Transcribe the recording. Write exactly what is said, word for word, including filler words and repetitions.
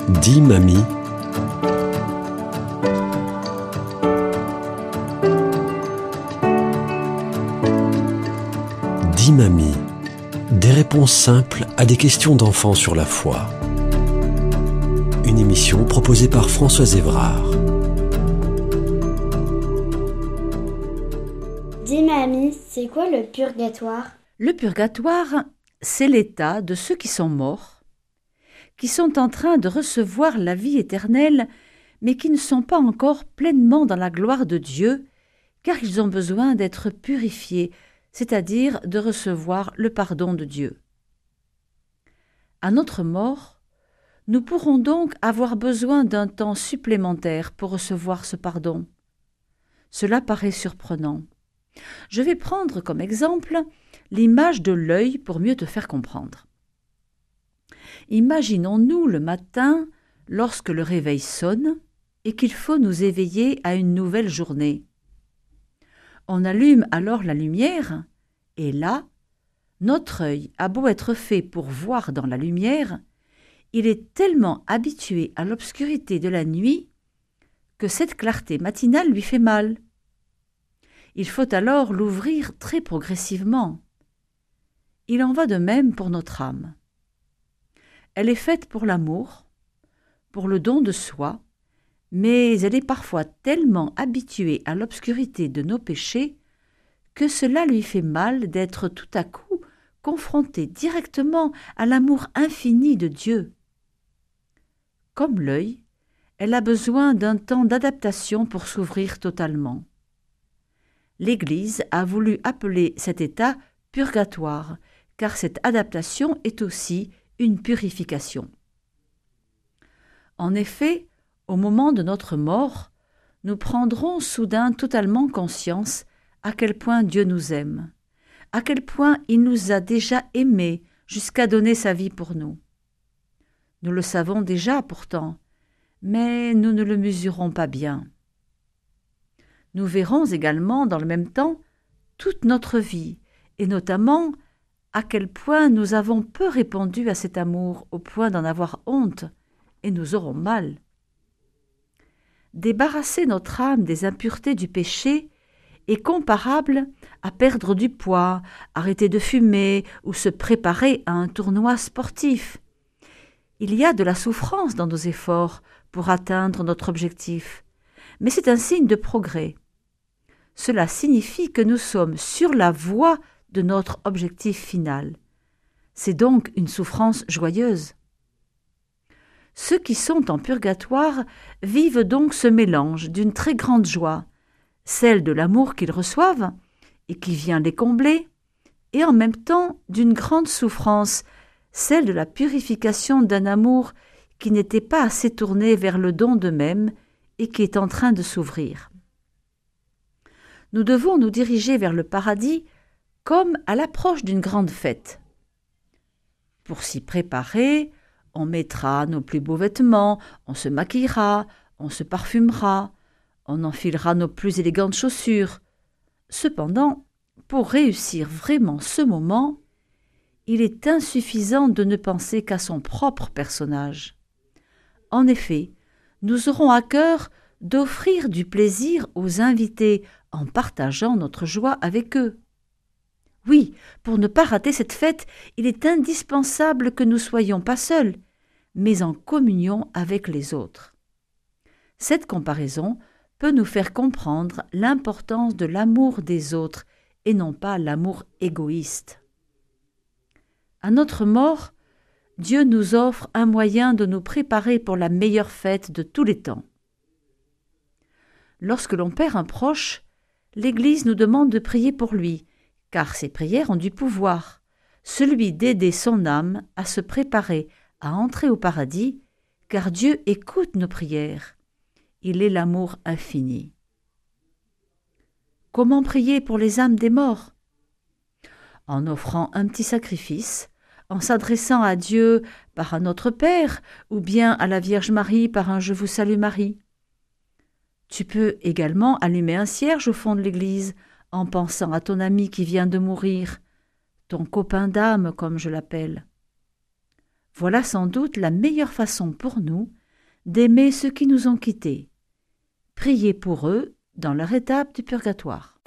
Dis mamie. Dis mamie. Des réponses simples à des questions d'enfants sur la foi. Une émission proposée par Françoise Évrard. Dis mamie, c'est quoi le purgatoire ? Le purgatoire, c'est l'état de ceux qui sont morts, qui sont en train de recevoir la vie éternelle, mais qui ne sont pas encore pleinement dans la gloire de Dieu, car ils ont besoin d'être purifiés, c'est-à-dire de recevoir le pardon de Dieu. À notre mort, nous pourrons donc avoir besoin d'un temps supplémentaire pour recevoir ce pardon. Cela paraît surprenant. Je vais prendre comme exemple l'image de l'œil pour mieux te faire comprendre. Imaginons-nous le matin, lorsque le réveil sonne et qu'il faut nous éveiller à une nouvelle journée. On allume alors la lumière et là, notre œil a beau être fait pour voir dans la lumière, il est tellement habitué à l'obscurité de la nuit que cette clarté matinale lui fait mal. Il faut alors l'ouvrir très progressivement. Il en va de même pour notre âme. Elle est faite pour l'amour, pour le don de soi, mais elle est parfois tellement habituée à l'obscurité de nos péchés que cela lui fait mal d'être tout à coup confrontée directement à l'amour infini de Dieu. Comme l'œil, elle a besoin d'un temps d'adaptation pour s'ouvrir totalement. L'Église a voulu appeler cet état purgatoire, car cette adaptation est aussi une purification. En effet, au moment de notre mort, nous prendrons soudain totalement conscience à quel point Dieu nous aime, à quel point il nous a déjà aimés jusqu'à donner sa vie pour nous. Nous le savons déjà pourtant, mais nous ne le mesurons pas bien. Nous verrons également dans le même temps toute notre vie, et notamment à quel point nous avons peu répondu à cet amour au point d'en avoir honte, et nous aurons mal. Débarrasser notre âme des impuretés du péché est comparable à perdre du poids, arrêter de fumer ou se préparer à un tournoi sportif. Il y a de la souffrance dans nos efforts pour atteindre notre objectif, mais c'est un signe de progrès. Cela signifie que nous sommes sur la voie de notre objectif final. C'est donc une souffrance joyeuse. Ceux qui sont en purgatoire vivent donc ce mélange d'une très grande joie, celle de l'amour qu'ils reçoivent et qui vient les combler, et en même temps d'une grande souffrance, celle de la purification d'un amour qui n'était pas assez tourné vers le don d'eux-mêmes et qui est en train de s'ouvrir. Nous devons nous diriger vers le paradis comme à l'approche d'une grande fête. Pour s'y préparer, on mettra nos plus beaux vêtements, on se maquillera, on se parfumera, on enfilera nos plus élégantes chaussures. Cependant, pour réussir vraiment ce moment, il est insuffisant de ne penser qu'à son propre personnage. En effet, nous aurons à cœur d'offrir du plaisir aux invités en partageant notre joie avec eux. Oui, pour ne pas rater cette fête, il est indispensable que nous soyons pas seuls, mais en communion avec les autres. Cette comparaison peut nous faire comprendre l'importance de l'amour des autres et non pas l'amour égoïste. À notre mort, Dieu nous offre un moyen de nous préparer pour la meilleure fête de tous les temps. Lorsque l'on perd un proche, l'Église nous demande de prier pour lui, car ces prières ont du pouvoir, celui d'aider son âme à se préparer à entrer au paradis, car Dieu écoute nos prières. Il est l'amour infini. Comment prier pour les âmes des morts ? En offrant un petit sacrifice, en s'adressant à Dieu par un Notre Père, ou bien à la Vierge Marie par un Je vous salue Marie. Tu peux également allumer un cierge au fond de l'église, en pensant à ton ami qui vient de mourir, ton copain d'âme comme je l'appelle. Voilà sans doute la meilleure façon pour nous d'aimer ceux qui nous ont quittés. Priez pour eux dans leur étape du purgatoire.